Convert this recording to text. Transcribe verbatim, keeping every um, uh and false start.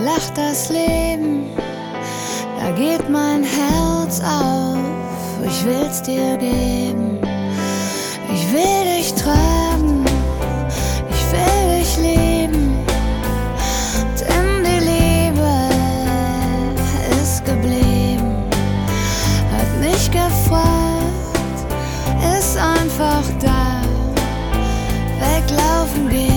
lacht das Leben, da geht mein Herz auf. Ich will's dir geben, ich will dich tragen, ich will dich lieben, denn die Liebe ist geblieben, hat nicht gefragt, ist einfach da, weglaufen geht.